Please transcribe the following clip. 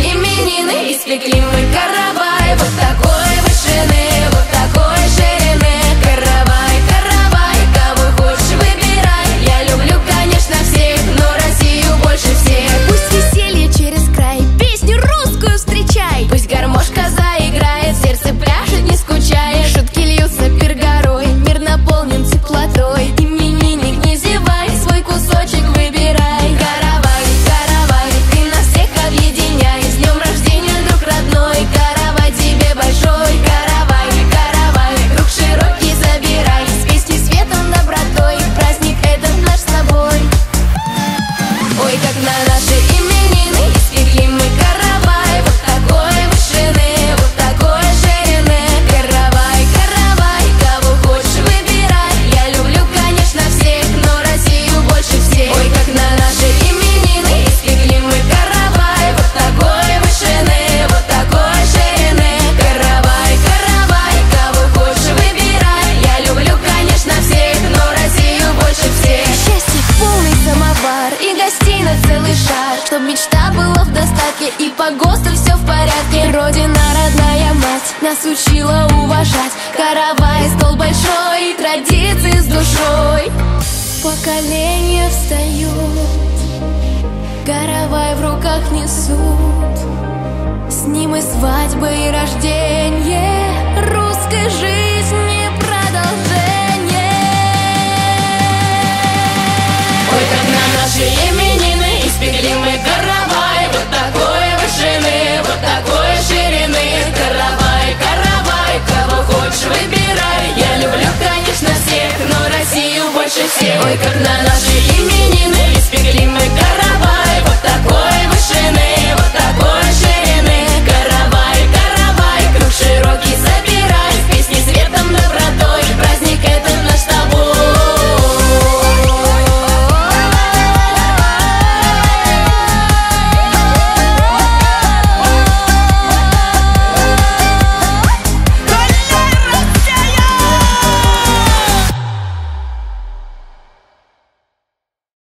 именины испекли мы каравай вот такой вышины, вот такой ширины. Каравай, каравай, кого хочешь выбирай. Я люблю, конечно, всех, но Россию больше всех. Пусть веселье через край, песню русскую встречай. Пусть гармошка заиграет, сердце пляшет, не скучает. Шутки льются пир горой, мир наполнен теплотой. Именинник, не зевай, свой кусочек выбирай. Каравай, каравай, ты нас всех объединяй. С днем рождения, друг родной, каравай тебе большой. Каравай, каравай, круг широкий забирай. С песней, светом, добротой, праздник этот наш с тобой. Ой, как на наши именины испекли мы каравай вот такой вышины, вот такой ширины. Каравай, каравай, кого хочешь выбирай. Я люблю, конечно, всех, но Россию больше всех. Ой, как на наши именины испекли мы каравай вот такой вышины, вот такой ширины. Каравай, каравай, кого хочешь выбирай. Я люблю, конечно, всех, но Россию больше всех. Счастье полный самовар и гостей на целый шар, чтоб мечта была в достатке и по ГОСТу все в порядке. Родина, родная мать, нас учила уважать. Каравай, стол большой, традиции с душой. Поколения встают, каравай в руках несут. С ним и свадьбы, и рождение русской жизни продолжение. Ой, как на наши именины испекли мы каравай вот такой вышины, вот такой ширины. Каравай, каравай, кого хочешь выбирай. Я люблю, конечно, всех, но Россию больше всех. Ой, как на наши